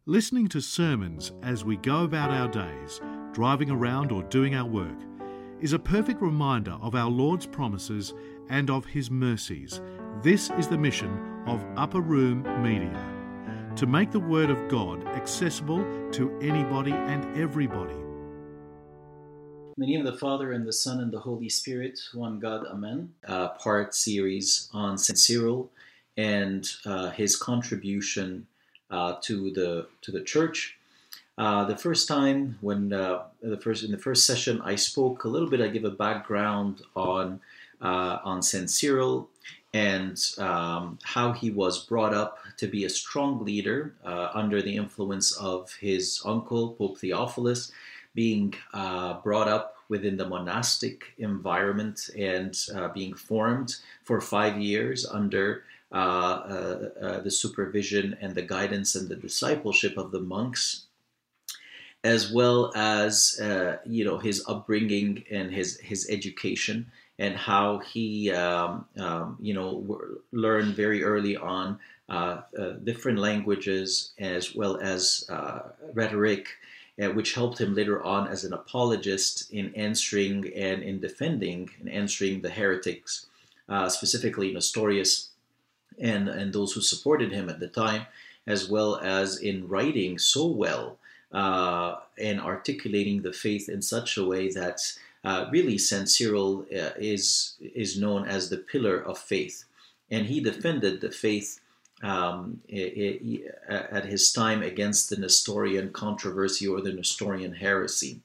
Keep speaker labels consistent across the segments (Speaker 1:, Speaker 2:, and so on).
Speaker 1: Listening to sermons as we go about our days, driving around or doing our work, is a perfect reminder of our Lord's promises and of His mercies. This is the mission of Upper Room Media, to make the Word of God accessible to anybody and everybody.
Speaker 2: In the name of the Father, and the Son, and the Holy Spirit, one God, Amen. Part series on St. Cyril and his contribution to the Church. The first time when in the first session I spoke a little bit. I give a background on St. Cyril and how he was brought up to be a strong leader under the influence of his uncle, Pope Theophilus, being brought up within the monastic environment and being formed for 5 years under the supervision and the guidance and the discipleship of the monks, as well as his upbringing and his education, and how he learned very early on different languages as well as rhetoric, which helped him later on as an apologist in answering and in defending and answering the heretics, specifically Nestorius and those who supported him at the time, as well as in writing so well and articulating the faith in such a way that really St. Cyril is known as the pillar of faith. And he defended the faith at his time against the Nestorian controversy or the Nestorian heresy.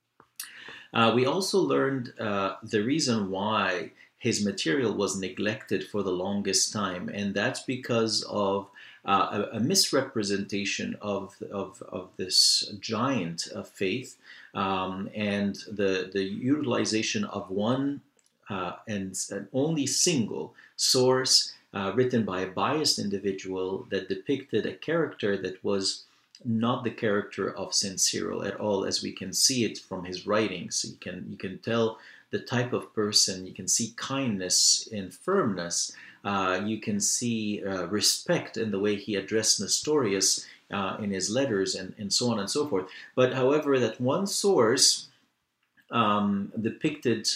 Speaker 2: We also learned the reason why his material was neglected for the longest time, and that's because of a misrepresentation of this giant of faith and the utilization of one and only single source written by a biased individual that depicted a character that was not the character of St. Cyril at all, as we can see it from his writings. You can tell the type of person. You can see kindness and firmness. You can see respect in the way he addressed Nestorius in his letters and so on and so forth. But however, that one source depicted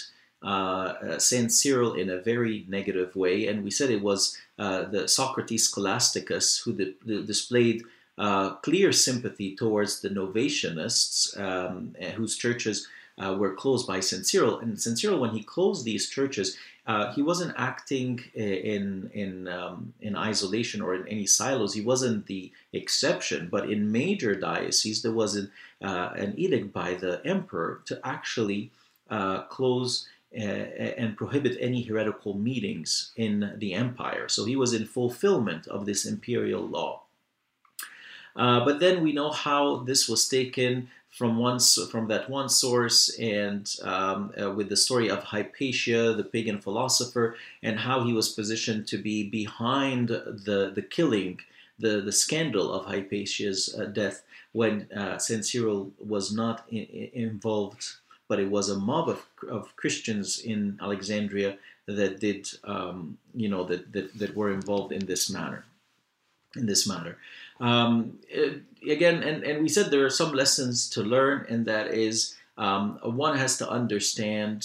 Speaker 2: St. Cyril in a very negative way, and we said it was the Socrates Scholasticus who displayed clear sympathy towards the Novatianists, whose churches were closed by St. Cyril. And St. Cyril, when he closed these churches, he wasn't acting in isolation or in any silos. He wasn't the exception, but in major dioceses there was an edict by the emperor to actually close and prohibit any heretical meetings in the empire. So he was in fulfillment of this imperial law. But then we know how this was taken from that one source, and with the story of Hypatia, the pagan philosopher, and how he was positioned to be behind the killing, the scandal of Hypatia's death, when St. Cyril was not involved, but it was a mob of Christians in Alexandria that did, that were involved in this matter. Again, and we said there are some lessons to learn, and that is one has to understand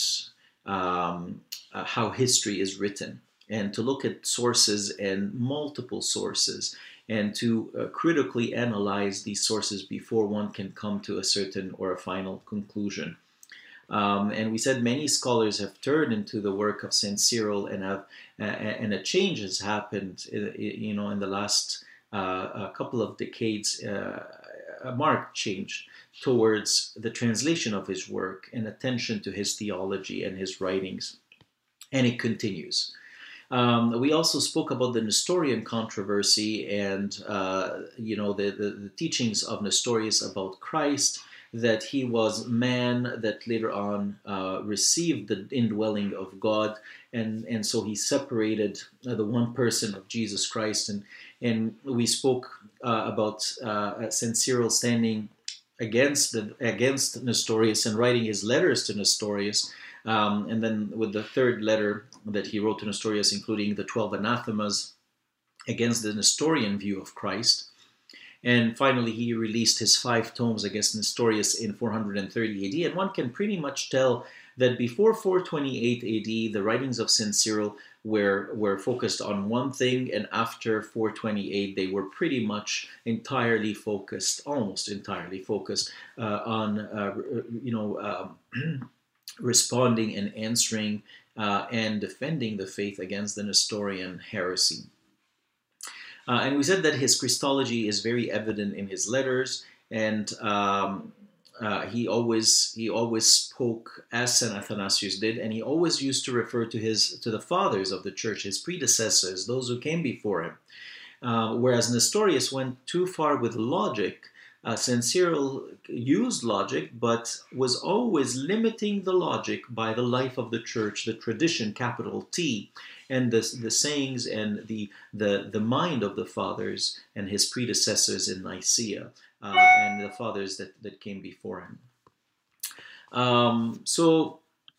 Speaker 2: how history is written, and to look at sources and multiple sources, and to critically analyze these sources before one can come to a certain or a final conclusion. And we said many scholars have turned into the work of St. Cyril, and a change has happened, in the last a couple of decades, a marked change towards the translation of his work and attention to his theology and his writings, and it continues. We also spoke about the Nestorian controversy and the teachings of Nestorius about Christ, that he was man that later on received the indwelling of God, and so he separated the one person of Jesus Christ, and we spoke about St. Cyril standing against Nestorius and writing his letters to Nestorius, and then with the third letter that he wrote to Nestorius, including the 12 anathemas against the Nestorian view of Christ. And finally, he released his 5 tomes against Nestorius in 430 AD. And one can pretty much tell that before 428 AD, the writings of St. Cyril were focused on one thing, and after 428, they were pretty much entirely focused, almost entirely focused on, responding and answering and defending the faith against the Nestorian heresy. And we said that his Christology is very evident in his letters, and he always spoke as St. Athanasius did, and he always used to refer to the fathers of the church, his predecessors, those who came before him. Whereas Nestorius went too far with logic, St. Cyril used logic, but was always limiting the logic by the life of the church, the tradition, capital T, and the sayings and the mind of the fathers and his predecessors in Nicaea, and the fathers that came before him. So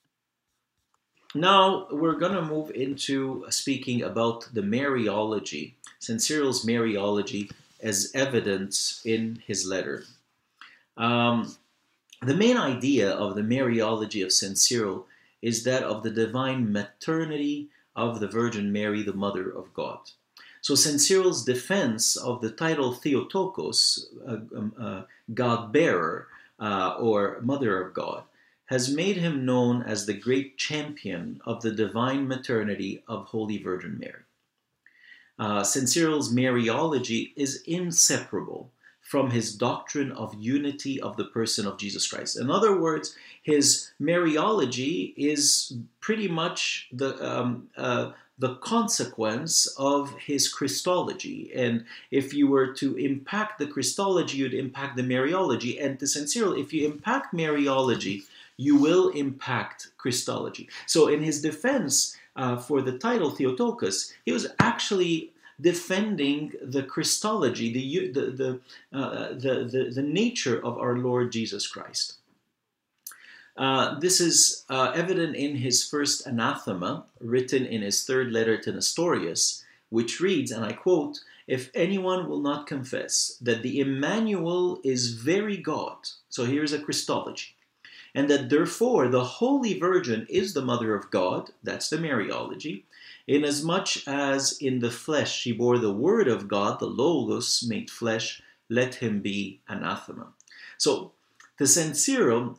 Speaker 2: now we're going to move into speaking about the Mariology, St. Cyril's Mariology, as evidence in his letter. The main idea of the Mariology of St. Cyril is that of the divine maternity of the Virgin Mary, the Mother of God. So St. Cyril's defense of the title Theotokos, God-bearer, or Mother of God, has made him known as the great champion of the divine maternity of Holy Virgin Mary. St. Cyril's Mariology is inseparable from his doctrine of unity of the person of Jesus Christ. In other words, his Mariology is pretty much the consequence of his Christology. And if you were to impact the Christology, you'd impact the Mariology. And to St. Cyril, if you impact Mariology, you will impact Christology. So in his defense for the title Theotokos, he was actually defending the Christology, the nature of our Lord Jesus Christ. This is evident in his first anathema, written in his 3rd letter to Nestorius, which reads, and I quote, "If anyone will not confess that the Emmanuel is very God," so here's a Christology, "and that therefore the Holy Virgin is the Mother of God," that's the Mariology, "inasmuch as in the flesh she bore the Word of God, the Logos made flesh, let him be anathema." So, to St. Cyril,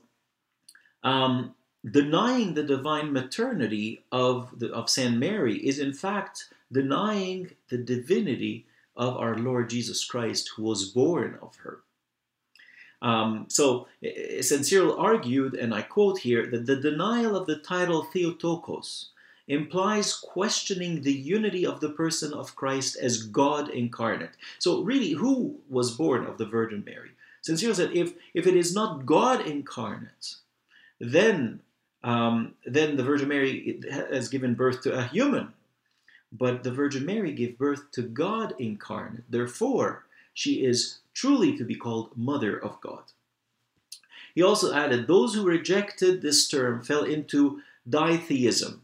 Speaker 2: denying the divine maternity of St. Mary is in fact denying the divinity of our Lord Jesus Christ, who was born of her. So St. Cyril argued, and I quote here, that the denial of the title Theotokos implies questioning the unity of the person of Christ as God incarnate. So really, who was born of the Virgin Mary? St. Cyril said, if it is not God incarnate, then the Virgin Mary has given birth to a human. But the Virgin Mary gave birth to God incarnate. Therefore, she is truly to be called Mother of God. He also added, those who rejected this term fell into ditheism,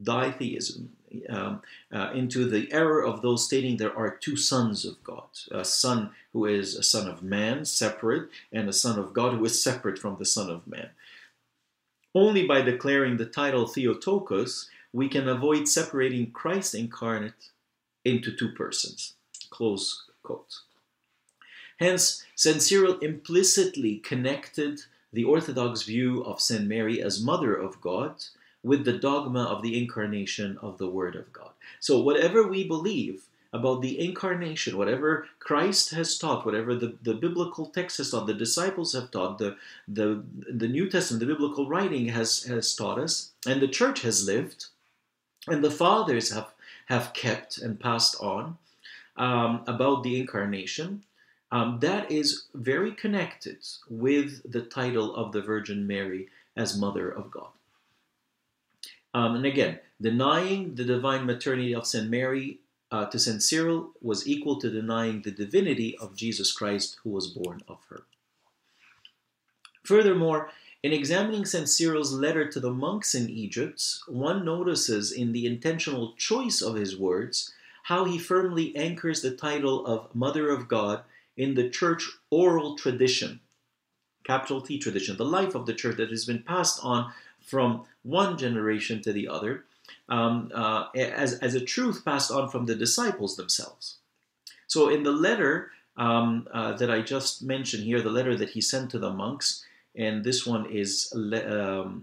Speaker 2: into the error of those stating there are 2 sons of God, a son who is a son of man, separate, and a son of God who is separate from the son of man. Only by declaring the title Theotokos, we can avoid separating Christ incarnate into 2 persons. Close quote. Hence, St. Cyril implicitly connected the Orthodox view of St. Mary as Mother of God with the dogma of the incarnation of the Word of God. So whatever we believe about the incarnation, whatever Christ has taught, whatever the biblical text has taught, the disciples have taught, the New Testament, the biblical writing has taught us, and the church has lived, and the fathers have kept and passed on about the incarnation, that is very connected with the title of the Virgin Mary as Mother of God. And again, denying the divine maternity of St. Mary to St. Cyril was equal to denying the divinity of Jesus Christ, who was born of her. Furthermore, in examining St. Cyril's letter to the monks in Egypt, one notices in the intentional choice of his words how he firmly anchors the title of Mother of God in the church oral tradition, capital T tradition, the life of the church that has been passed on from one generation to the other, as a truth passed on from the disciples themselves. So in the letter that I just mentioned here, the letter that he sent to the monks, and this one is, and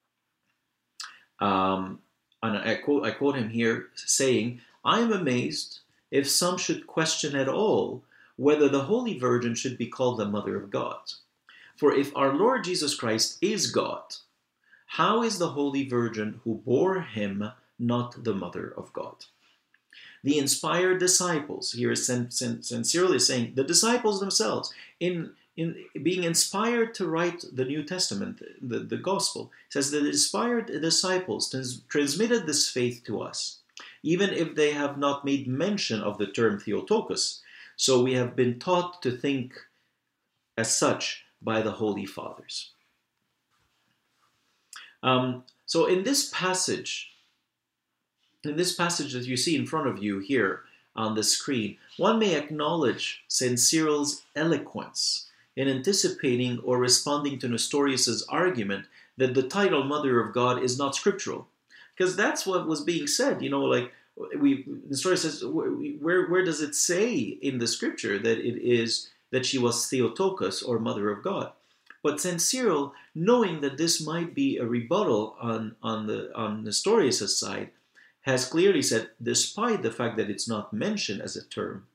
Speaker 2: I quote him here saying, "I am amazed if some should question at all whether the Holy Virgin should be called the Mother of God. For if our Lord Jesus Christ is God, how is the Holy Virgin who bore him not the Mother of God?" The inspired disciples, here St. Cyril is saying, the disciples themselves, in being inspired to write the New Testament, the Gospel, says that the inspired disciples transmitted this faith to us, even if they have not made mention of the term Theotokos. So we have been taught to think as such by the Holy Fathers. So in this passage that you see in front of you here on the screen, one may acknowledge St. Cyril's eloquence in anticipating or responding to Nestorius' argument that the title Mother of God is not scriptural. Because that's what was being said, Nestorius says, where does it say in the scripture that she was Theotokos or Mother of God? But St. Cyril, knowing that this might be a rebuttal on Nestorius' side, has clearly said, despite the fact that it's not mentioned as a term,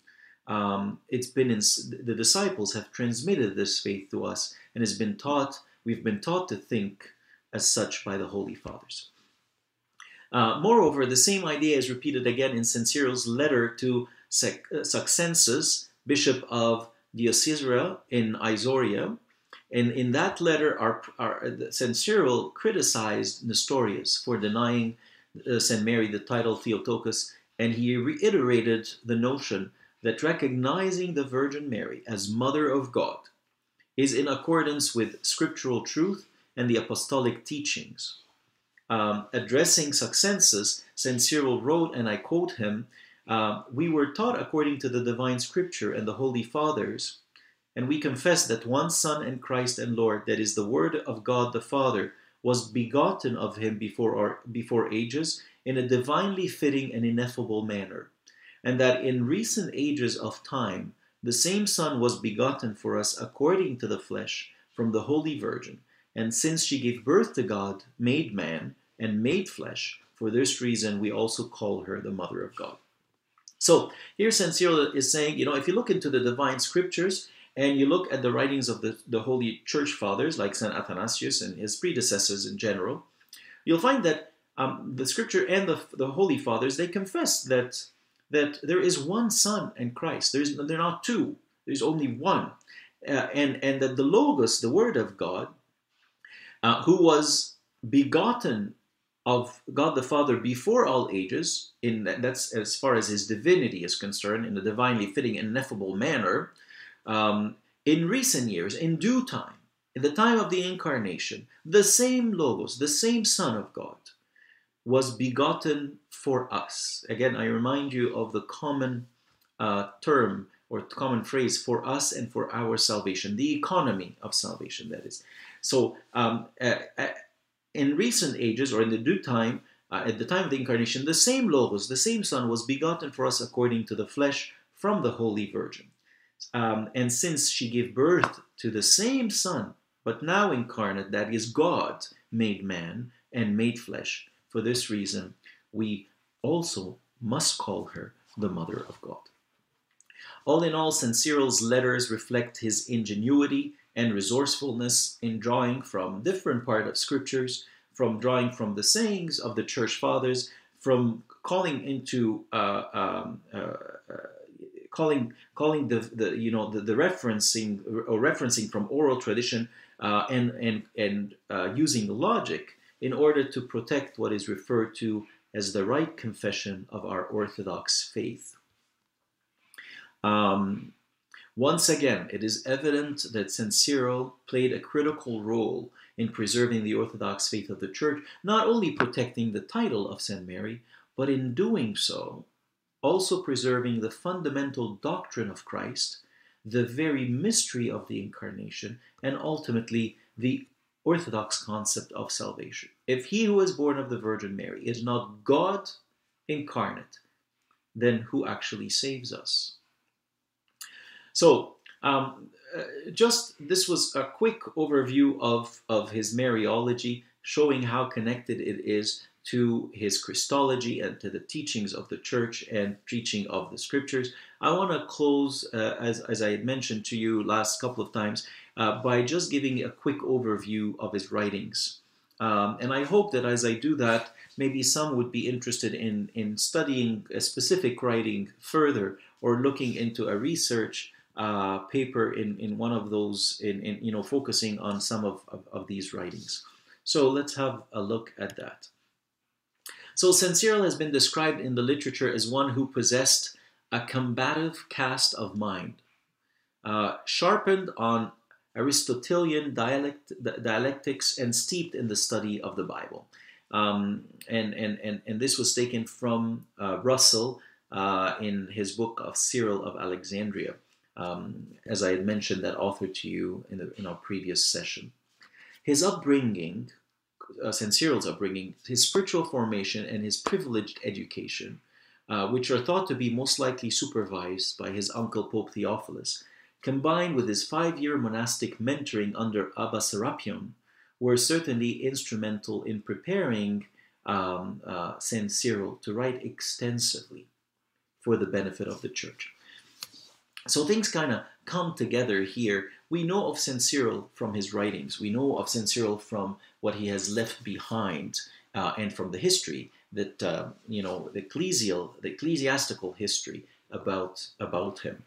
Speaker 2: the disciples have transmitted this faith to us, and we've been taught to think as such by the Holy Fathers. Moreover, the same idea is repeated again in St. Cyril's letter to Saxensis, Bishop of Diosisra in Isauria. And in that letter, St. Cyril criticized Nestorius for denying St. Mary the title Theotokos, and he reiterated the notion that recognizing the Virgin Mary as Mother of God is in accordance with scriptural truth and the apostolic teachings. Addressing Saxensis, St. Cyril wrote, and I quote him, "We were taught according to the divine scripture and the Holy Fathers, and we confess that one Son and Christ and Lord, that is the Word of God the Father, was begotten of him before ages in a divinely fitting and ineffable manner, and that in recent ages of time the same Son was begotten for us according to the flesh from the Holy Virgin, and since she gave birth to God, made man, and made flesh, for this reason we also call her the Mother of God." So here St. Cyril is saying, if you look into the divine scriptures, and you look at the writings of the Holy Church Fathers, like St. Athanasius and his predecessors in general, you'll find that the Scripture and the Holy Fathers, they confess that there is one Son in Christ. There are not two. There's only one. And that the Logos, the Word of God, who was begotten of God the Father before all ages, that's as far as his divinity is concerned, in a divinely fitting and ineffable manner, in recent years, in due time, in the time of the Incarnation, the same Logos, the same Son of God, was begotten for us. Again, I remind you of the common term or common phrase, for us and for our salvation, the economy of salvation, that is. So, in recent ages, or in the due time, at the time of the Incarnation, the same Logos, the same Son, was begotten for us according to the flesh from the Holy Virgin. And since she gave birth to the same Son, but now incarnate, that is God, made man and made flesh, for this reason we also must call her the Mother of God. All in all, St. Cyril's letters reflect his ingenuity and resourcefulness in drawing from different parts of scriptures, from drawing from the sayings of the Church Fathers, from calling into calling the referencing or referencing from oral tradition and using logic in order to protect what is referred to as the right confession of our Orthodox faith. Once again, it is evident that St. Cyril played a critical role in preserving the Orthodox faith of the Church, not only protecting the title of St. Mary, but in doing so, also preserving the fundamental doctrine of Christ, the very mystery of the incarnation, and ultimately the Orthodox concept of salvation. If he who was born of the Virgin Mary is not God incarnate, then who actually saves us? So, just this was a quick overview of his Mariology, showing how connected it is to his Christology and to the teachings of the church and teaching of the scriptures. I want to close, as I had mentioned to you last couple of times, by just giving a quick overview of his writings. And I hope that as I do that, maybe some would be interested in studying a specific writing further, or looking into a research paper in one of those, focusing on some of these writings. So let's have a look at that. So St. Cyril has been described in the literature as one who possessed a combative cast of mind, sharpened on Aristotelian dialectics and steeped in the study of the Bible. And this was taken from Russell in his book of Cyril of Alexandria, as I had mentioned that author to you in our previous session. His upbringing, St. Cyril's upbringing, his spiritual formation, and his privileged education, which are thought to be most likely supervised by his uncle Pope Theophilus, combined with his 5-year monastic mentoring under Abba Serapion, were certainly instrumental in preparing St. Cyril to write extensively for the benefit of the church. So things kind of come together here. We know of St. Cyril from his writings. We know of St. Cyril from what he has left behind, and from the history that, the ecclesiastical history about him.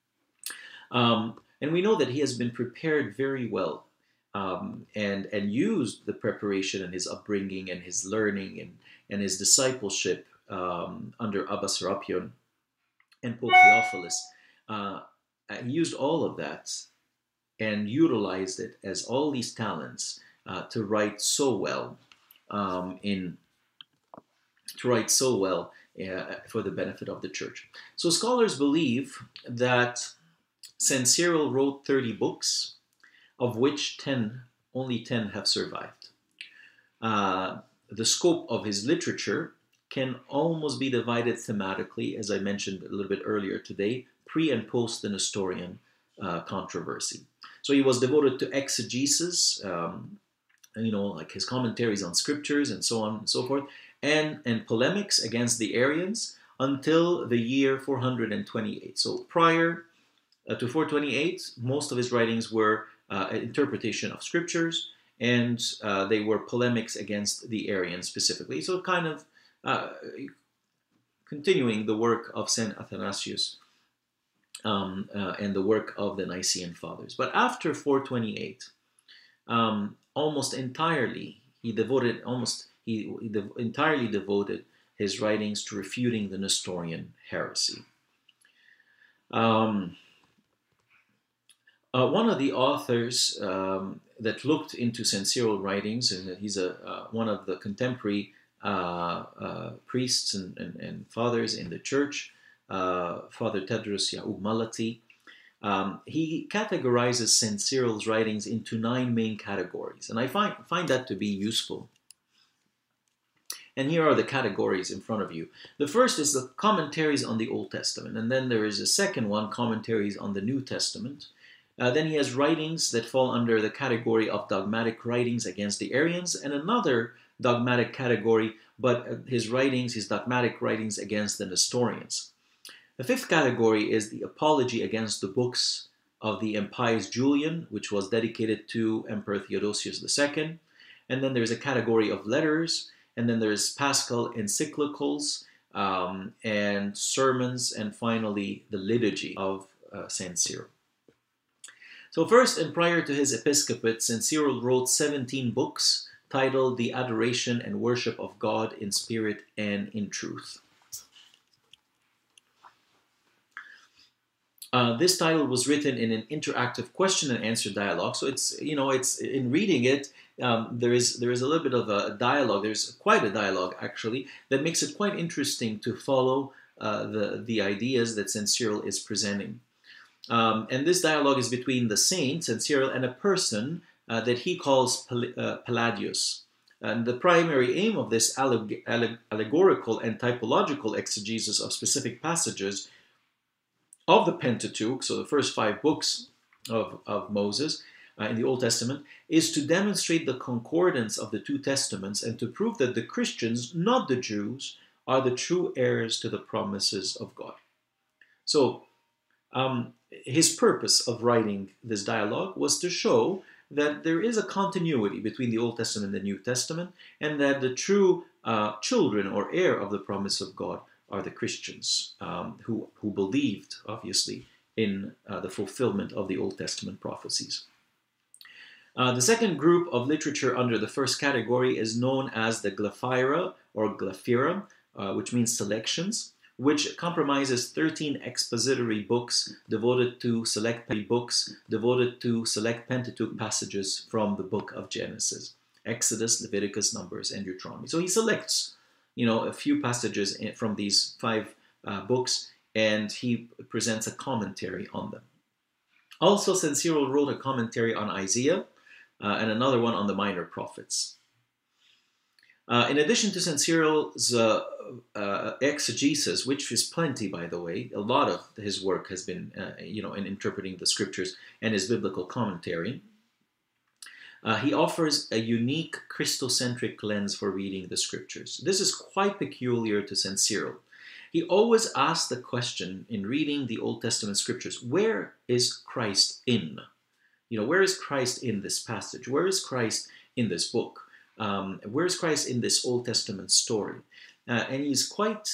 Speaker 2: And we know that he has been prepared very well, and used the preparation and his upbringing and his learning and his discipleship under Abba Serapion and Pope Theophilus. He used all of that and utilized it as all these talents to write so well for the benefit of the church. So scholars believe that St. Cyril wrote 30 books, of which only 10 have survived. The scope of his literature can almost be divided thematically, as I mentioned a little bit earlier today, pre and post the Nestorian controversy. So he was devoted to exegesis, like his commentaries on scriptures and so on and so forth, and polemics against the Arians until the year 428. So prior to 428, most of his writings were an interpretation of scriptures, and they were polemics against the Arians specifically. So kind of continuing the work of St. Athanasius and the work of the Nicene Fathers. But after 428, almost entirely he entirely devoted his writings to refuting the Nestorian heresy. One of the authors that looked into St. Cyril writings, and he's one of the contemporary priests and fathers in the church, Father Tedros Yaub Malati, he categorizes St. Cyril's writings into 9 main categories, and I find that to be useful. And here are the categories in front of you. The first is the commentaries on the Old Testament, and then there is a second one, commentaries on the New Testament. Then he has writings that fall under the category of dogmatic writings against the Arians, and another dogmatic category, but his dogmatic writings against the Nestorians. The fifth category is the apology against the books of the Impious Julian, which was dedicated to Emperor Theodosius II. And then there's a category of letters, and then there's Paschal encyclicals and sermons, and finally the liturgy of St. Cyril. So first, and prior to his episcopate, St. Cyril wrote 17 books titled The Adoration and Worship of God in Spirit and in Truth. This title was written in an interactive question and answer dialogue. So it's in reading it, there is a little bit of a dialogue. There's quite a dialogue actually that makes it quite interesting to follow the ideas that St. Cyril is presenting. And this dialogue is between the saint, St. Cyril, and a person that he calls Palladius. And the primary aim of this allegorical and typological exegesis of specific passages of the Pentateuch, so the first 5 books of Moses in the Old Testament, is to demonstrate the concordance of the 2 testaments and to prove that the Christians, not the Jews, are the true heirs to the promises of God. So, his purpose of writing this dialogue was to show that there is a continuity between the Old Testament and the New Testament, and that the true children or heir of the promise of God are the Christians who believed, obviously, in the fulfillment of the Old Testament prophecies. The second group of literature under the first category is known as the Glaphyra or Glaphyra, which means selections, which comprises 13 expository books devoted to select Pentateuch passages from the book of Genesis, Exodus, Leviticus, Numbers, and Deuteronomy. So he selects, a few passages from these 5 books, and he presents a commentary on them. Also, St. Cyril wrote a commentary on Isaiah and another one on the minor prophets. In addition to St. Cyril's exegesis, which is plenty, by the way, a lot of his work has been, in interpreting the scriptures and his biblical commentary, he offers a unique Christocentric lens for reading the scriptures. This is quite peculiar to St. Cyril. He always asks the question in reading the Old Testament scriptures, where is Christ in? Where is Christ in this passage? Where is Christ in this book? Where is Christ in this Old Testament story? And he's quite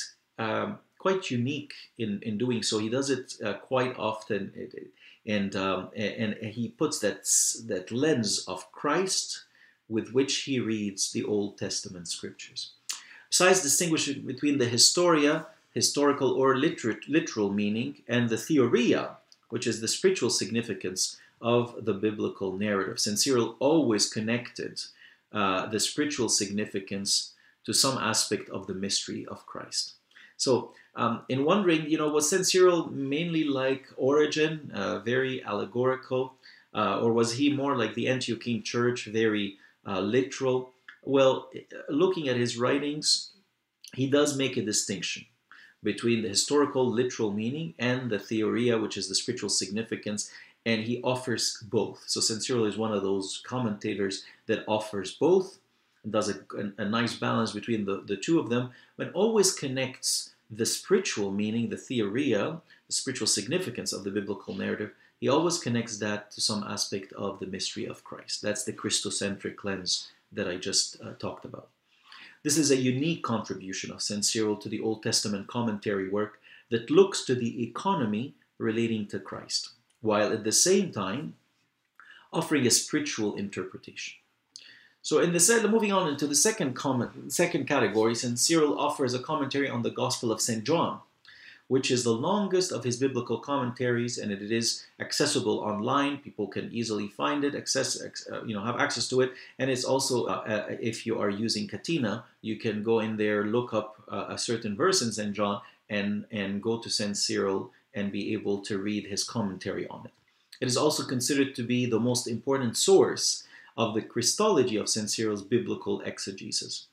Speaker 2: unique in doing so. He does it quite often, and he puts that lens of Christ with which he reads the Old Testament scriptures. Besides distinguishing between the historia, historical or literal meaning, and the theoria, which is the spiritual significance of the biblical narrative, St. Cyril always connected the spiritual significance to some aspect of the mystery of Christ. So, in wondering, was St. Cyril mainly like Origen, very allegorical, or was he more like the Antiochene Church, very literal? Well, looking at his writings, he does make a distinction between the historical, literal meaning and the theoria, which is the spiritual significance, and he offers both. So St. Cyril is one of those commentators that offers both, and does a nice balance between the two of them, but always connects the spiritual meaning, the theoria, the spiritual significance of the biblical narrative. He always connects that to some aspect of the mystery of Christ. That's the Christocentric lens that I just talked about. This is a unique contribution of St. Cyril to the Old Testament commentary work that looks to the economy relating to Christ, while at the same time offering a spiritual interpretation. So moving on into the second category, St. Cyril offers a commentary on the Gospel of St. John, which is the longest of his biblical commentaries, and it is accessible online. People can easily find it, have access to it, and it's also, if you are using Catena, you can go in there, look up a certain verse in St. John, and go to St. Cyril and be able to read his commentary on it. It is also considered to be the most important source of the Christology of St. Cyril's biblical exegesis.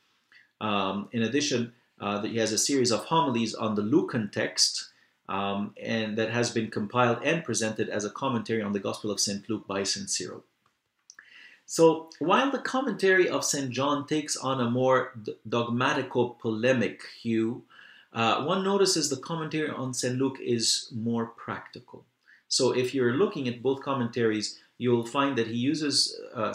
Speaker 2: In addition, he has a series of homilies on the Lucan text, and that has been compiled and presented as a commentary on the Gospel of St. Luke by St. Cyril. So, while the commentary of St. John takes on a more dogmatico-polemic hue, one notices the commentary on St. Luke is more practical. So, if you're looking at both commentaries, you'll find that he uses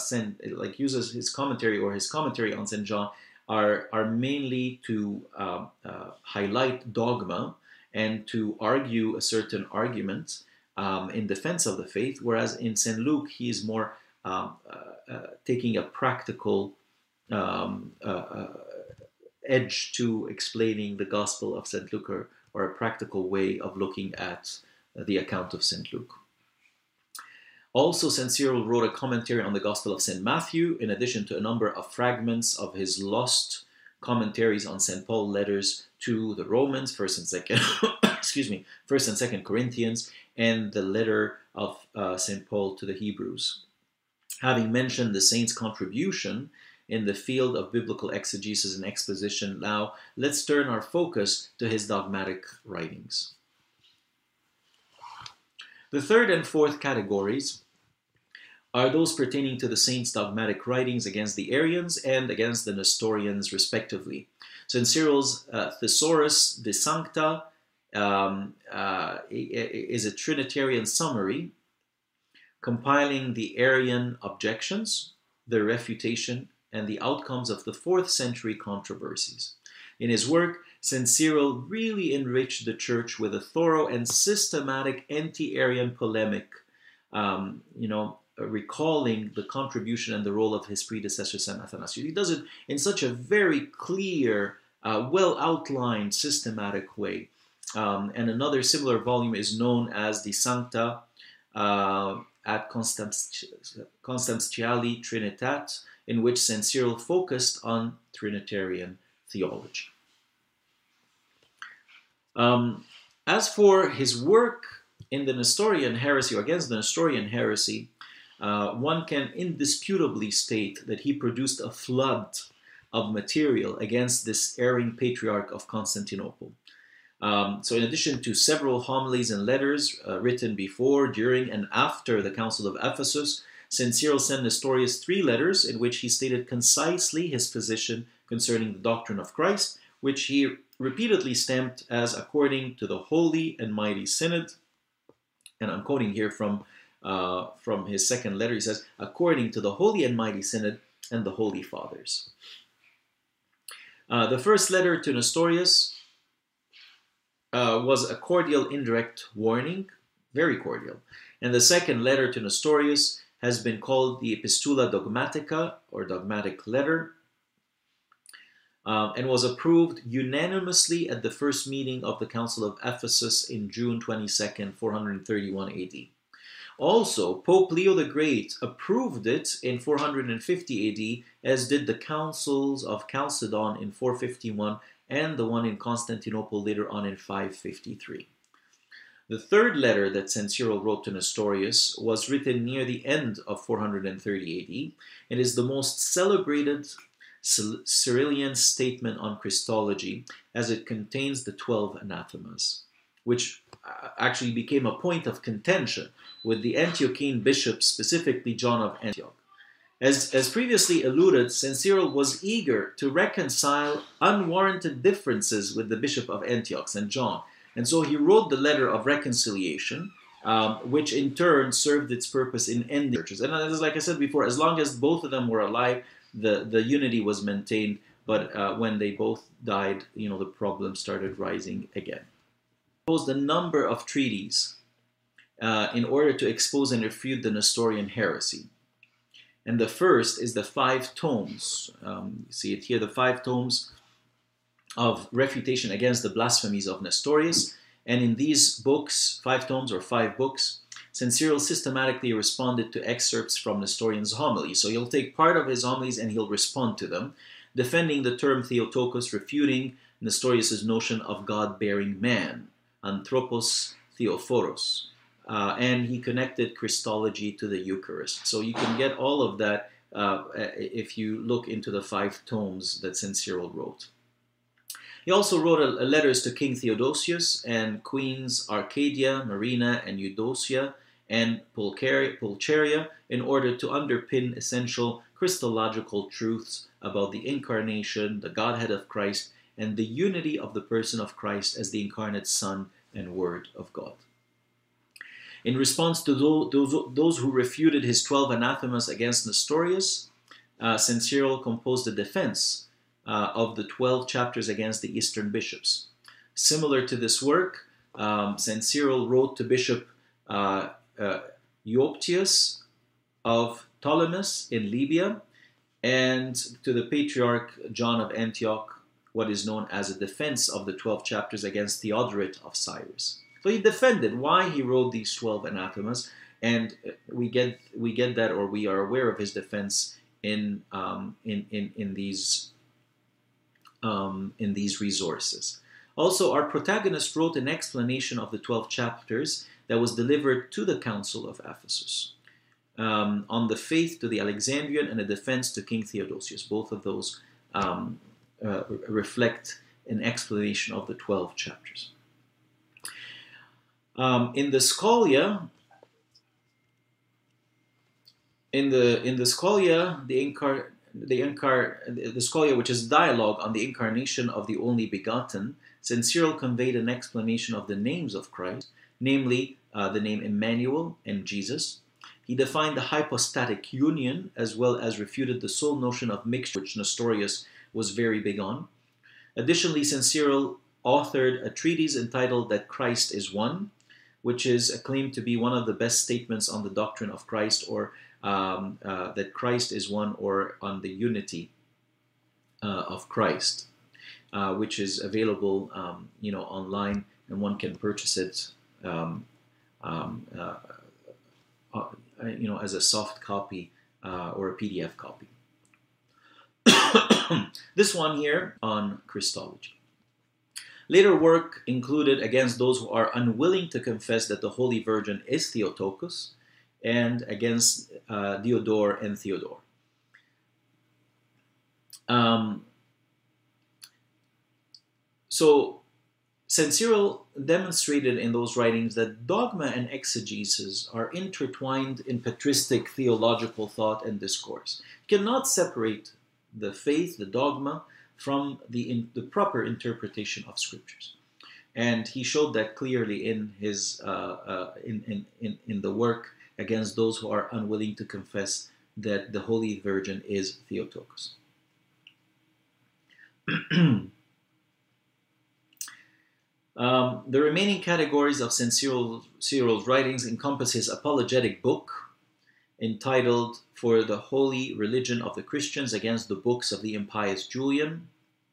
Speaker 2: his commentary or his commentary on St. John are mainly to highlight dogma and to argue a certain argument in defense of the faith, whereas in St. Luke he is more taking a practical edge to explaining the Gospel of St. Luke, or a practical way of looking at the account of St. Luke. Also, St. Cyril wrote a commentary on the Gospel of St. Matthew, in addition to a number of fragments of his lost commentaries on St. Paul's letters to the Romans, 1st and 2nd, excuse me, First and Second Corinthians, and the letter of St. Paul to the Hebrews. Having mentioned the saint's contribution in the field of biblical exegesis and exposition, now let's turn our focus to his dogmatic writings. The third and fourth categories are those pertaining to the saint's dogmatic writings against the Arians and against the Nestorians, respectively. St. Cyril's Thesaurus de Sancta is a Trinitarian summary compiling the Arian objections, their refutation, and the outcomes of the 4th century controversies. In his work, St. Cyril really enriched the Church with a thorough and systematic anti-Arian polemic, recalling the contribution and the role of his predecessor, St. Athanasius. He does it in such a very clear, well-outlined, systematic way. And another similar volume is known as the Sancta ad Constantiali Trinitat, in which St. Cyril focused on Trinitarian theology. As for his work in the Nestorian heresy, or against the Nestorian heresy, one can indisputably state that he produced a flood of material against this erring patriarch of Constantinople. So in addition to several homilies and letters written before, during, and after the Council of Ephesus, St. Cyril sent Nestorius 3 letters in which he stated concisely his position concerning the doctrine of Christ, which he repeatedly stamped as according to the Holy and Mighty Synod. And I'm quoting here from his second letter. He says, according to the Holy and Mighty Synod and the Holy Fathers. The first letter to Nestorius was a cordial indirect warning, very cordial. And the second letter to Nestorius has been called the Epistula Dogmatica, or dogmatic letter, and was approved unanimously at the first meeting of the Council of Ephesus in June 22nd, 431 AD. Also, Pope Leo the Great approved it in 450 AD, as did the councils of Chalcedon in 451 and the one in Constantinople later on in 553. The third letter that St. Cyril wrote to Nestorius was written near the end of 430 AD and is the most celebrated Cyrillian statement on Christology, as it contains the 12 anathemas, which actually became a point of contention with the Antiochene bishops, specifically John of Antioch. As previously alluded, St. Cyril was eager to reconcile unwarranted differences with the Bishop of Antioch, St. John, and so he wrote the letter of reconciliation, which in turn served its purpose in ending churches. And as like I said before, as long as both of them were alive, the unity was maintained, but when they both died, the problem started rising again. He proposed a number of treaties in order to expose and refute the Nestorian heresy. And the first is the 5 tomes. You see it here, the 5 tomes of refutation against the blasphemies of Nestorius. And in these books, 5 tomes or 5 books, St. Cyril systematically responded to excerpts from Nestorian's homilies. So he'll take part of his homilies and he'll respond to them, defending the term Theotokos, refuting Nestorius' notion of God-bearing man, Anthropos Theophoros. And he connected Christology to the Eucharist. So you can get all of that if you look into the 5 tomes that St. Cyril wrote. He also wrote letters to King Theodosius and Queens Arcadia, Marina, and Eudocia, and Pulcheria in order to underpin essential Christological truths about the Incarnation, the Godhead of Christ, and the unity of the person of Christ as the incarnate Son and Word of God. In response to those who refuted his 12 anathemas against Nestorius, St. Cyril composed a defense of the 12 chapters against the Eastern bishops. Similar to this work, St. Cyril wrote to Bishop Euoptius of Ptolemais in Libya, and to the Patriarch John of Antioch, what is known as a defense of the 12 chapters against Theodoret of Cyrus. So he defended why he wrote these 12 anathemas, and we get that, or we are aware of his defense in these resources. Also, our protagonist wrote an explanation of the 12 chapters that was delivered to the Council of Ephesus on the faith to the Alexandrian and a defense to King Theodosius. Both of those reflect an explanation of the 12 chapters. In the Scholia, the Scholia, which is dialogue on the incarnation of the only begotten, St. Cyril conveyed an explanation of the names of Christ, namely the name Emmanuel and Jesus. He defined the hypostatic union as well as refuted the sole notion of mixture, which Nestorius was very big on. Additionally, St. Cyril authored a treatise entitled That Christ is One, which is acclaimed to be one of the best statements on the doctrine of Christ, or that Christ is one, or on the unity of Christ, which is available, online, and one can purchase it, as a soft copy or a PDF copy. This one here on Christology. Later work included against those who are unwilling to confess that the Holy Virgin is Theotokos, and against Diodore and Theodore. So St. Cyril demonstrated in those writings that dogma and exegesis are intertwined in patristic theological thought and discourse. You cannot separate the faith, the dogma, from the proper interpretation of scriptures, and he showed that clearly in his in the work against those who are unwilling to confess that the Holy Virgin is Theotokos. The remaining categories of St. Cyril's writings encompass his apologetic book entitled For the Holy Religion of the Christians Against the Books of the Impious Julian,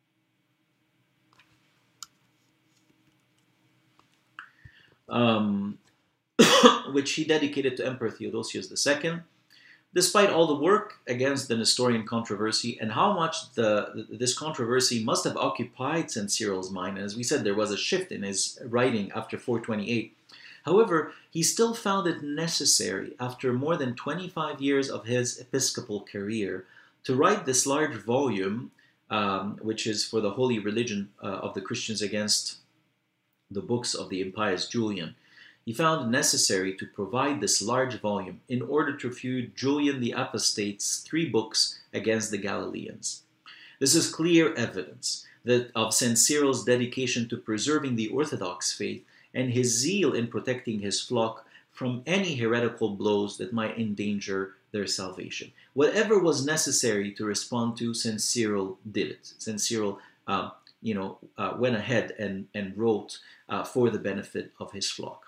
Speaker 2: which he dedicated to Emperor Theodosius II. Despite all the work against the Nestorian controversy and how much this controversy must have occupied St. Cyril's mind, and as we said, there was a shift in his writing after 428. However, he still found it necessary, after more than 25 years of his episcopal career, to write this large volume, which is For the Holy Religion of the Christians Against the Books of the Impious Julian. He found necessary to provide this large volume in order to refute Julian the Apostate's 3 books against the Galileans. This is clear evidence of St. Cyril's dedication to preserving the Orthodox faith and his zeal in protecting his flock from any heretical blows that might endanger their salvation. Whatever was necessary to respond to, St. Cyril did it. St. Cyril went ahead and wrote for the benefit of his flock.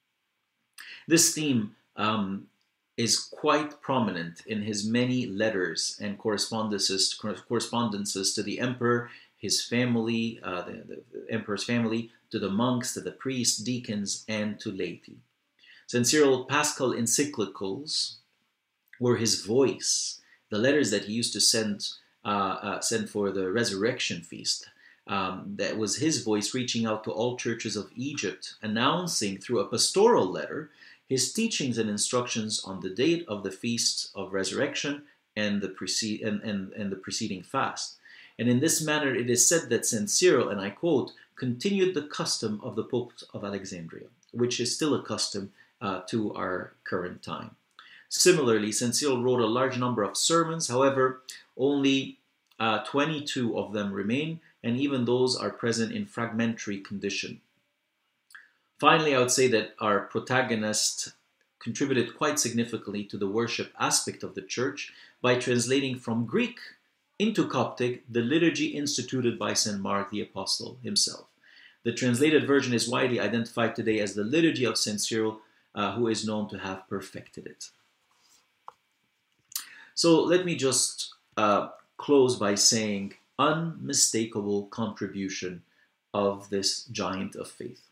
Speaker 2: This theme is quite prominent in his many letters and correspondences to the emperor, his family, the emperor's family, to the monks, to the priests, deacons, and to laity. St. Cyril Paschal encyclicals were his voice. The letters that he used to send for the resurrection feast, that was his voice reaching out to all churches of Egypt, announcing through a pastoral letter his teachings and instructions on the date of the feast of resurrection and the preceding fast. And in this manner it is said that St. Cyril, and I quote, continued the custom of the popes of Alexandria, which is still a custom to our current time. Similarly, St. Cyril wrote a large number of sermons. However, only 22 of them remain, and even those are present in fragmentary condition. Finally, I would say that our protagonist contributed quite significantly to the worship aspect of the church by translating from Greek into Coptic the liturgy instituted by St. Mark the Apostle himself. The translated version is widely identified today as the Liturgy of St. Cyril, who is known to have perfected it. So let me just close by saying unmistakable contribution of this giant of faith.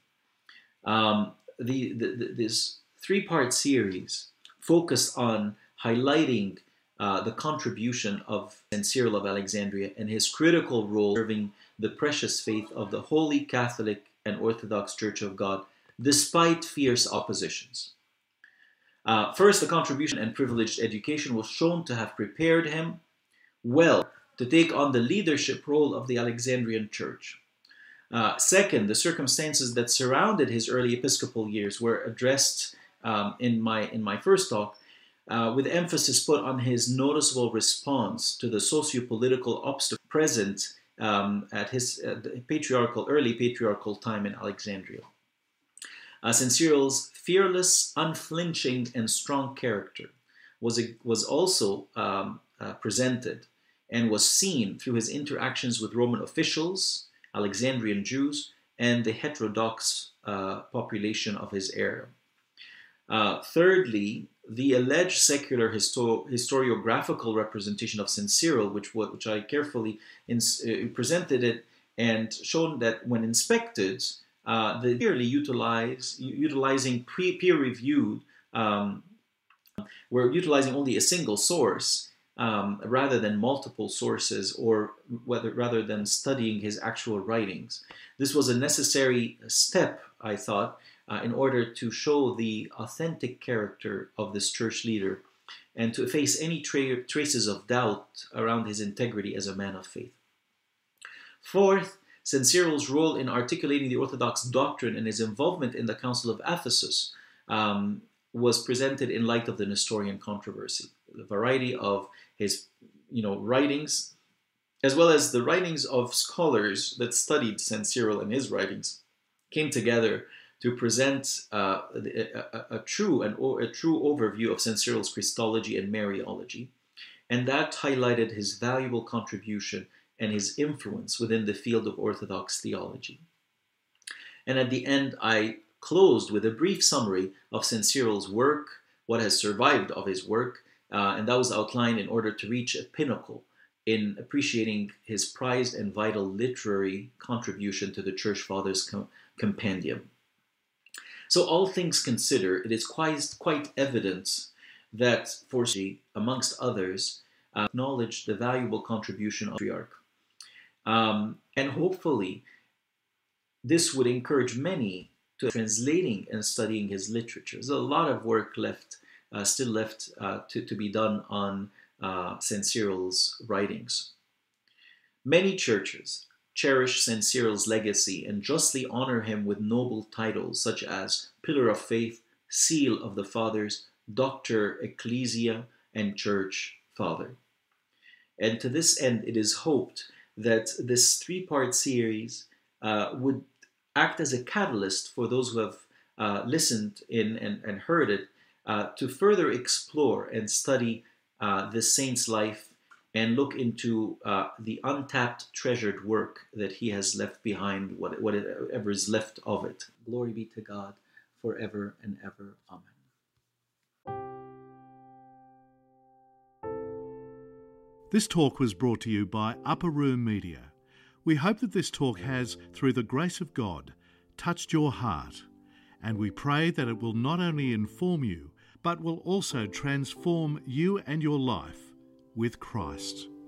Speaker 2: This 3-part series focused on highlighting the contribution of St. Cyril of Alexandria and his critical role serving the precious faith of the Holy Catholic and Orthodox Church of God, despite fierce oppositions. First, the contribution and privileged education was shown to have prepared him well to take on the leadership role of the Alexandrian Church. Second, the circumstances that surrounded his early episcopal years were addressed in my first talk, with emphasis put on his noticeable response to the socio-political obstacles present at his early patriarchal time in Alexandria. St. Cyril's fearless, unflinching, and strong character was also presented and was seen through his interactions with Roman officials, Alexandrian Jews, and the heterodox population of his era. Thirdly, the alleged secular historiographical representation of St. Cyril, which I carefully presented it and shown that when inspected, the clearly utilizing peer-reviewed, we're utilizing only a single source rather than multiple sources, or rather than studying his actual writings. This was a necessary step, I thought, in order to show the authentic character of this church leader and to efface any traces of doubt around his integrity as a man of faith. Fourth, St. Cyril's role in articulating the Orthodox doctrine and his involvement in the Council of Ephesus was presented in light of the Nestorian controversy. The variety of his writings, as well as the writings of scholars that studied St. Cyril and his writings, came together to present a true overview of St. Cyril's Christology and Mariology, and that highlighted his valuable contribution and his influence within the field of Orthodox theology. And at the end, I closed with a brief summary of St. Cyril's work, what has survived of his work, and that was outlined in order to reach a pinnacle in appreciating his prized and vital literary contribution to the Church Fathers' compendium. So all things considered, it is quite evident that for amongst others, acknowledged the valuable contribution of the patriarch. And hopefully, this would encourage many to translating and studying his literature. There's a lot of work still left to be done on St. Cyril's writings. Many churches cherish St. Cyril's legacy and justly honor him with noble titles such as Pillar of Faith, Seal of the Fathers, Doctor Ecclesia, and Church Father. And to this end, it is hoped that this three-part series would act as a catalyst for those who have listened in and heard it to further explore and study this saint's life and look into the untapped, treasured work that he has left behind, whatever is left of it. Glory be to God forever and ever. Amen.
Speaker 1: This talk was brought to you by Upper Room Media. We hope that this talk has, through the grace of God, touched your heart, and we pray that it will not only inform you, but will also transform you and your life with Christ.